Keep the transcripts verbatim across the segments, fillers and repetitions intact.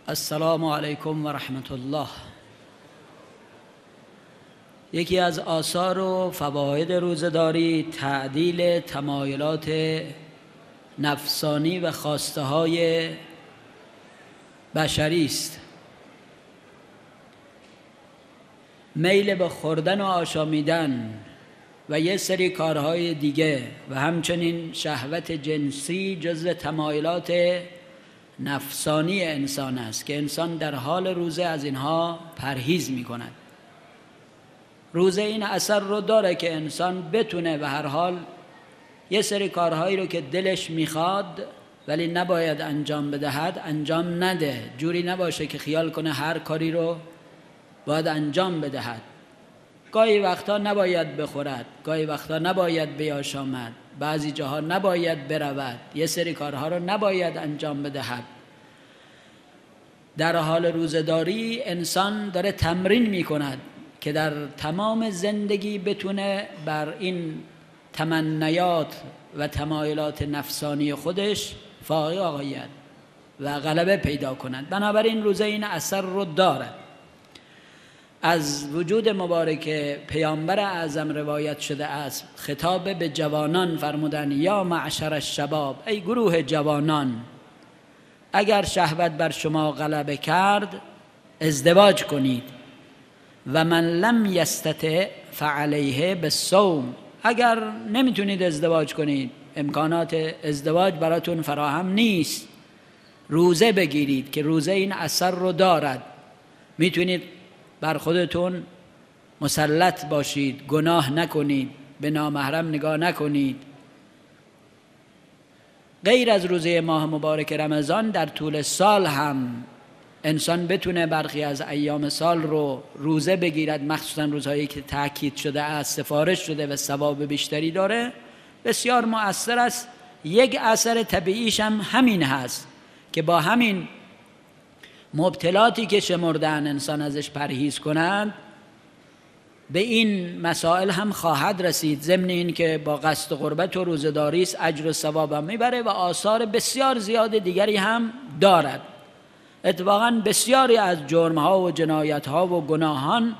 السلام علیکم و رحمت الله. یکی از آثار و فواید روزه‌داری تعدیل تمایلات نفسانی و خواسته های بشری است. میل به خوردن و آشامیدن و یه سری کارهای دیگه و همچنین شهوت جنسی جزو تمایلات نفسانی انسان است که انسان در حال روزه از اینها پرهیز می کند. روزه این اثر رو داره که انسان بتونه به هر حال یه سری کارهایی رو که دلش میخواد ولی نباید انجام بدهد انجام نده. جوری نباشه که خیال کنه هر کاری رو باید انجام بدهد. گاهی وقتا نباید بخورد، گاهی وقتا نباید بیاشامد، بعضی جاها نباید برود، یه سری کارها رو نباید انجام بدهد. در حال روزه‌داری انسان داره تمرین میکند که در تمام زندگی بتونه بر این تمنیات و تمایلات نفسانی خودش فائق آید و غلبه پیدا کند. بنابراین روزه این اثر رو دارد. از وجود مبارک پیامبر اعظم روایت شده است خطاب به جوانان فرمودن یا معشر الشباب، ای گروه جوانان، اگر شهوت بر شما غلبه کرد ازدواج کنید و من لم یستطع فعلیه بالصوم، اگر نمیتونید ازدواج کنید، امکانات ازدواج براتون فراهم نیست، روزه بگیرید که روزه این اثر رو دارد. میتونید بر خودتون مسلط باشید، گناه نکنید، به نامحرم نگاه نکنید. غیر از روزه ماه مبارک رمضان در طول سال هم انسان بتونه برخی از ایام سال رو روزه بگیرد، مخصوصا روزهایی که تاکید شده است، سفارش شده و ثواب بیشتری داره، بسیار مؤثر است. یک اثر طبیعیش هم همین هست که با همین مبتلاتی که شمردن انسان ازش پرهیز کنند به این مسائل هم خواهد رسید. ضمن این که با قصد قربت و روزه‌داری است، اجر و ثواب هم میبره و آثار بسیار زیاد دیگری هم دارد. اتفاقا بسیاری از جرم‌ها و جنایت‌ها و گناهان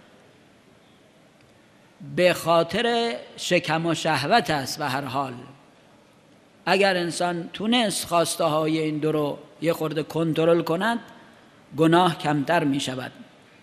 به خاطر شکم و شهوت است. و هر حال اگر انسان تونست خواسته های این دو رو یه خورده کنترل کند گناه کمتر می شود.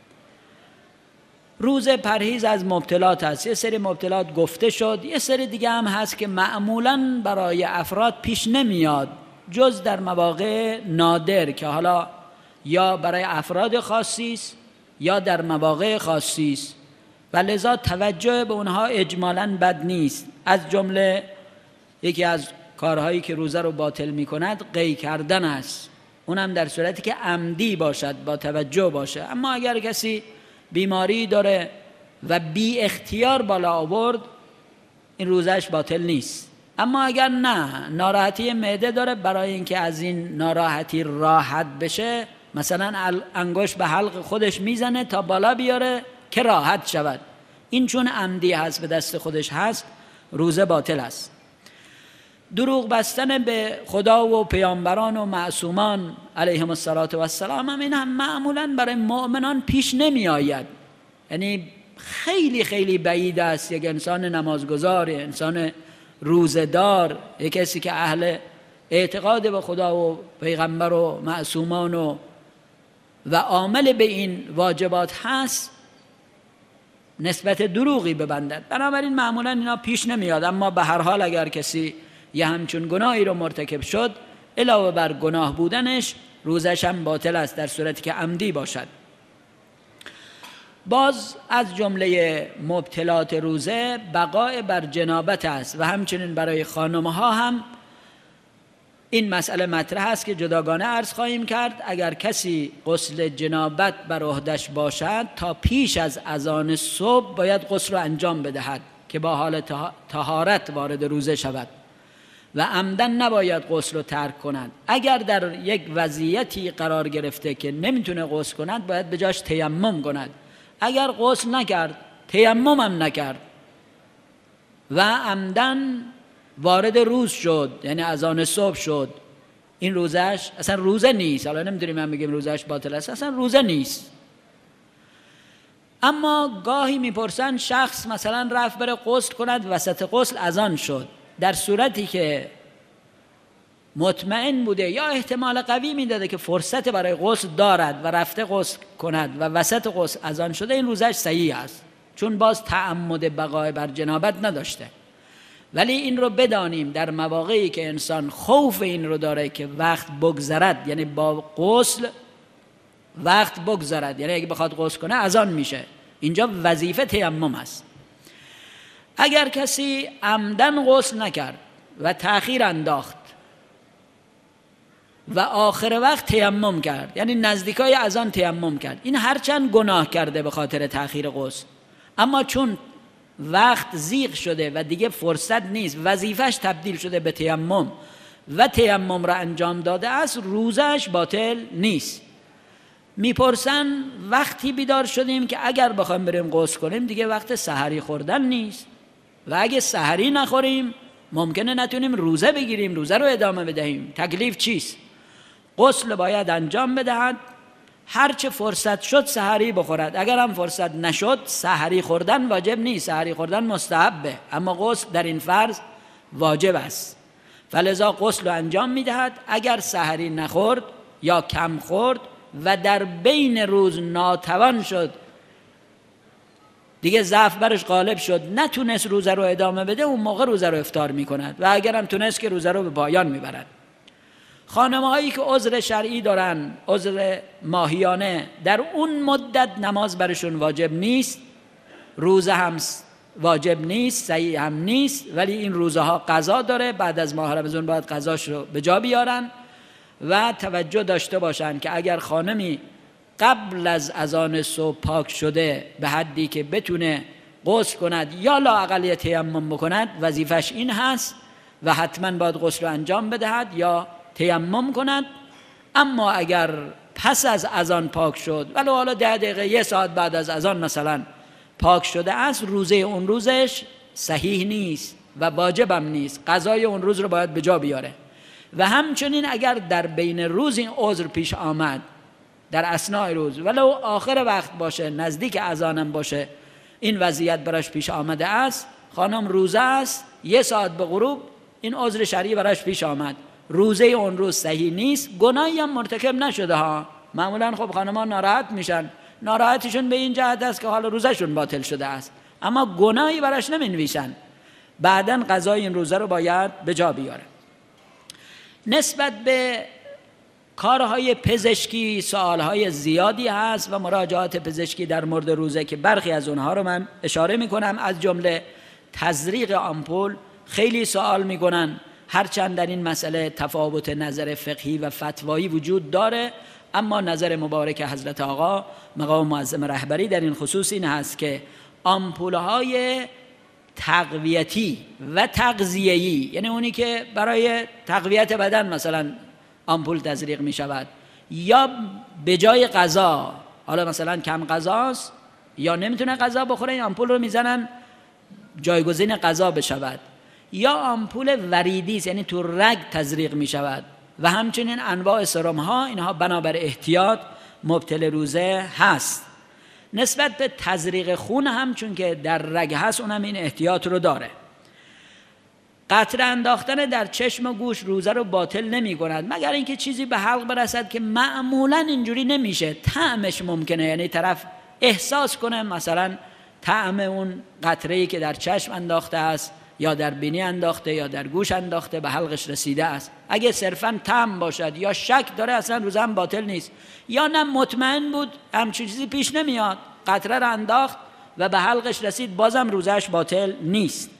روز پرهیز از مبتلات هست. یه سری مبتلات گفته شد، یه سری دیگه هم هست که معمولاً برای افراد پیش نمیاد جز در مواقع نادر که حالا یا برای افراد خاصی است یا در مواقع خاصی است و لذا توجه به اونها اجمالاً بد نیست. از جمله یکی از کارهایی که روزه رو باطل می کند قی کردن است، اونم در صورتی که عمدی باشد، با توجه باشه. اما اگر کسی بیماری داره و بی اختیار بالا آورد این روزش باطل نیست. اما اگر نه، ناراحتی معده داره، برای اینکه از این ناراحتی راحت بشه مثلا انگشت به حلق خودش میزنه تا بالا بیاره که راحت شود، این چون عمدی هست، به دست خودش هست، روزه باطل است. دروغ بستن به خدا و پیامبران و معصومان علیهم السلام هم این هم معمولاً برای مؤمنان پیش نمی آید. یعنی خیلی خیلی بعید است یک انسان نمازگزار، انسان روزه‌دار، یک کسی که اهل اعتقاد به خدا و پیغمبر و معصومان و و عامل به این واجبات هست نسبت دروغی ببندد. بنابراین معمولاً اینا پیش نمیاد. اما به هر حال اگر کسی یه همچون گناهی رو مرتکب شد، علاوه بر گناه بودنش روزش هم باطل است در صورتی که عمدی باشد. باز از جمله مبتلات روزه بقای بر جنابت است و همچنین برای خانمها هم این مسئله مطرح است که جداگانه عرض خواهیم کرد. اگر کسی غسل جنابت بر عهده‌اش باشد تا پیش از اذان صبح باید غسل را انجام بدهد که با حال طهارت وارد روزه شود و عمدن نباید غسل رو ترک کند. اگر در یک وضعیتی قرار گرفته که نمیتونه غسل کند باید به جاش تیمم کند. اگر غسل نکرد تیمم هم نکرد و عمدن وارد روز شد، یعنی اذان صبح شد این روزش اصلا روزه نیست. حالا نمیدونیم من بگیم روزش باطل است، اصلا روزه نیست. اما گاهی میپرسن شخص مثلا رفت بره غسل کند، وسط غسل اذان شد، در صورتی که مطمئن بوده یا احتمال قوی میداده که فرصت برای غسل دارد و رفته غسل کند و وسط غسل اذان شده، این روزش صحیح است، چون باز تعمد بقای بر جنابت نداشته. ولی این رو بدانیم در مواقعی که انسان خوف این رو داره که وقت بگذرد، یعنی با غسل وقت بگذرد، یعنی اگه بخواد غسل کنه اذان میشه، اینجا وظیفه تیمم است. اگر کسی عمدن غسل نکرد و تأخیر انداخت و آخر وقت تیمم کرد، یعنی نزدیکای اذان تیمم کرد، این هرچند گناه کرده به خاطر تأخیر غسل، اما چون وقت زیغ شده و دیگه فرصت نیست، وظیفش تبدیل شده به تیمم و تیمم را انجام داده است، روزش باطل نیست. میپرسن وقتی بیدار شدیم که اگر بخوایم بریم غسل کنیم دیگه وقت سحری خوردن نیست و اگه سحری نخوریم ممکنه نتونیم روزه بگیریم، روزه رو ادامه بدهیم، تکلیف چیست؟ غسل باید انجام بدهد، هرچه فرصت شد سحری بخورد، اگر هم فرصت نشد سحری خوردن واجب نیست، سحری خوردن مستحبه، اما غسل در این فرض واجب است. فلذا غسل رو انجام میدهد. اگر سحری نخورد یا کم خورد و در بین روز ناتوان شد، دیگه ضعف برش غالب شد، نتونست روزه رو ادامه بده، اون موقع روزه رو افطار میکند و اگرم تونست که روزه رو به پایان میبرد. خانم‌هایی که عذر شرعی دارن، عذر ماهیانه، در اون مدت نماز برشون واجب نیست، روزه هم واجب نیست، صحیح هم نیست، ولی این روزه ها قضا داره، بعد از ماه رمضان باید قضاش رو به جا بیارن و توجه داشته باشن که اگر خانمی قبل از اذان صبح پاک شده به حدی که بتونه غسل کند یا لااقل تیمم بکند، وظیفش این هست و حتما باید غسل رو انجام بدهد یا تیمم کند. اما اگر پس از اذان پاک شد، ولو حالا ده دقیقه یه ساعت بعد از اذان مثلا پاک شده است، روزه اون روزش صحیح نیست و واجبم نیست، قضای اون روز رو باید به جا بیاره. و همچنین اگر در بین روز این عذر پیش آمد، در اثناء روز ولو آخر وقت باشه، نزدیک اذانم باشه، این وضعیت براش پیش آمده است، خانم روزه است، یه ساعت به غروب این عذر شرعی براش پیش آمد، روزه اون روز صحیح نیست، گناهی هم مرتکب نشده ها. معمولا خب خانم‌ها ناراحت میشن، ناراحتیشون به این جهت است که حالا روزشون باطل شده است، اما گناهی براش نمینویسن، بعداً قضای این روزه رو باید به جا بیاره. نسبت به کارهای پزشکی سوالهای زیادی هست و مراجعات پزشکی در مورد روزه که برخی از اونها رو من اشاره میکنم، از جمله تزریق آمپول خیلی سوال میکنن، هرچند در این مسئله تفاوت نظر فقهی و فتوایی وجود داره، اما نظر مبارک حضرت آقا مقام معظم رهبری در این خصوص این هست که آمپولهای تقویتی و تغذیه‌ای، یعنی اونی که برای تقویت بدن مثلا آمپول تزریق می شود یا به جای غذا، حالا مثلا کم غذاست یا نمیتونه غذا بخوره، این آمپول رو میزنن جایگزین غذا بشود، یا آمپول وریدی است، یعنی تو رگ تزریق می شود و همچنین انواع سرم ها، اینها بنابر احتیاط مبتل روزه هست. نسبت به تزریق خون هم چون که در رگ هست، اونم این احتیاط رو داره. قطره انداختن در چشم و گوش روزه رو باطل نمی کند، مگر اینکه چیزی به حلق برسد که معمولا اینجوری نمیشه، طعمش ممکنه، یعنی طرف احساس کنه مثلا طعم اون قطره‌ای که در چشم انداخته است یا در بینی انداخته یا در گوش انداخته به حلقش رسیده است. اگه صرفاً طعم باشد یا شک داره، اصلا روزه هم باطل نیست. یا نه مطمئن بود همچین چیزی پیش نمیاد، قطره را انداخت و به حلقش رسید، بازم روزهش باطل نیست.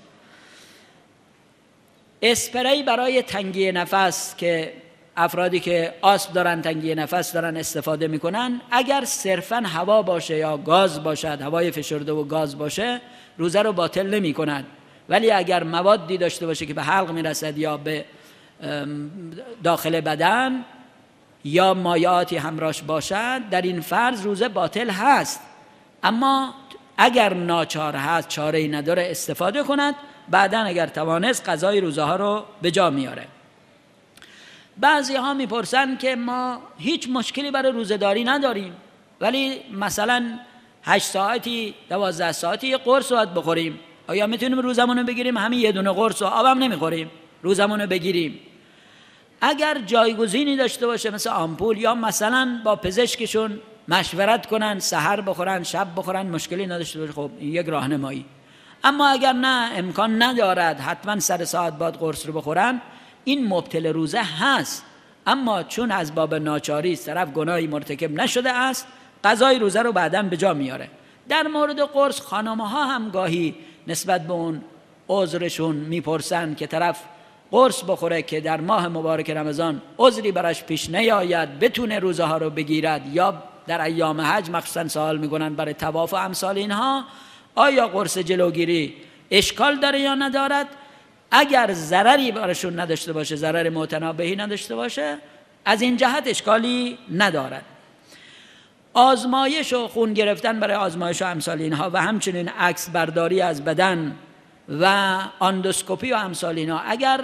اسپری برای تنگی نفس که افرادی که آسم دارن، تنگی نفس دارن استفاده میکنن، اگر صرفاً هوا باشه یا گاز باشد، هوای فشرده و گاز باشه، روزه رو باطل نمی کند. ولی اگر موادی داشته باشه که به حلق میرسد یا به داخل بدن یا مایعاتی همراهش باشد، در این فرض روزه باطل هست. اما اگر ناچار هست، چاره‌ای نداره، استفاده کند، بعداً اگر توانست قضای روزه ها رو به جا میاره. بعضی ها میپرسن که ما هیچ مشکلی برای روزه‌داری نداریم، ولی مثلا هشت ساعتی دوازده ساعتی یه قرص باید بخوریم، آیا میتونیم روزمون رو بگیریم همین یه دونه قرص و آبم نمیخوریم روزمون رو بگیریم؟ اگر جایگزینی داشته باشه مثل آمپول، یا مثلا با پزشکشون مشورت کنن سحر بخورن شب بخورن، مشکلی نداشته باشه، خب این یک راهنمایی. اما اگر نه امکان ندارد حتما سر ساعت بعد قرص رو بخورن، این مبطل روزه هست، اما چون از باب ناچاری است، طرف گناهی مرتکب نشده است، قضای روزه رو بعداً به جا میاره. در مورد قرص خانم‌ها هم گاهی نسبت به اون عذرشون میپرسن که طرف قرص بخوره که در ماه مبارک رمضان عذری براش پیش نیاید، بتونه روزه ها رو بگیرد، یا در ایام حج مخصوصا سوال میکنن برای طواف و امثال اینها، آیا قرص جلوگیری اشکال داره یا ندارد؟ اگر ضرری براشون نداشته باشه، ضرر متنابهی نداشته باشه، از این جهت اشکالی ندارد. آزمایش و خون گرفتن برای آزمایش و امثال اینها و همچنین عکس برداری از بدن و اندوسکوپی و امثال اینها، اگر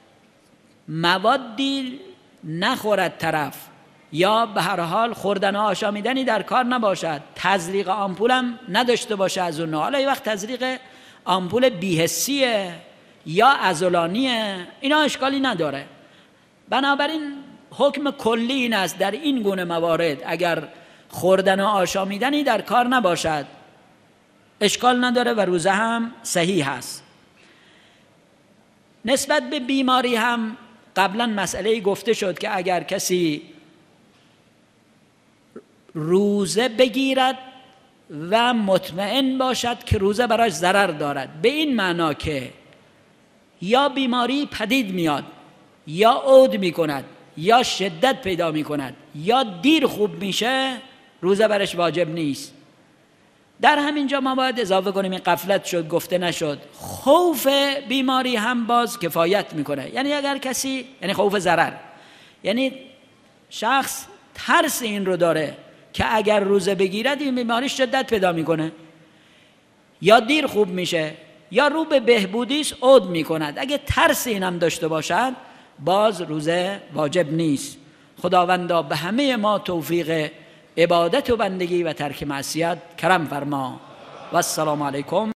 موادی نخورد طرف یا به هر حال خوردن و آشامیدنی در کار نباشد، تزریق آمپول هم نداشته باشه از اون، حالا یه وقت تزریق آمپول بی‌حسیه یا عضلانیه، اینا اشکالی نداره. بنابراین حکم کلی این است در این گونه موارد اگر خوردن و آشامیدنی در کار نباشد اشکال نداره و روزه هم صحیح هست. نسبت به بیماری هم قبلا مسئله گفته شد که اگر کسی روزه بگیرد و مطمئن باشد که روزه براش ضرر دارد، به این معنا که یا بیماری پدید میاد یا عود میکند یا شدت پیدا میکند یا دیر خوب میشه، روزه برش واجب نیست. در همین جا ما باید اضافه کنیم، این غفلت شد گفته نشد، خوف بیماری هم باز کفایت میکنه. یعنی اگر کسی، یعنی خوف ضرر، یعنی شخص ترس این رو داره که اگر روزه بگیرد این بیماری شدت پیدا میکنه یا دیر خوب میشه یا رو به بهبودی است عود میکند، اگه ترس این هم داشته باشد باز روزه واجب نیست. خداوندا به همه ما توفیق عبادت و بندگی و ترک معصیت کرم فرما. و السلام علیکم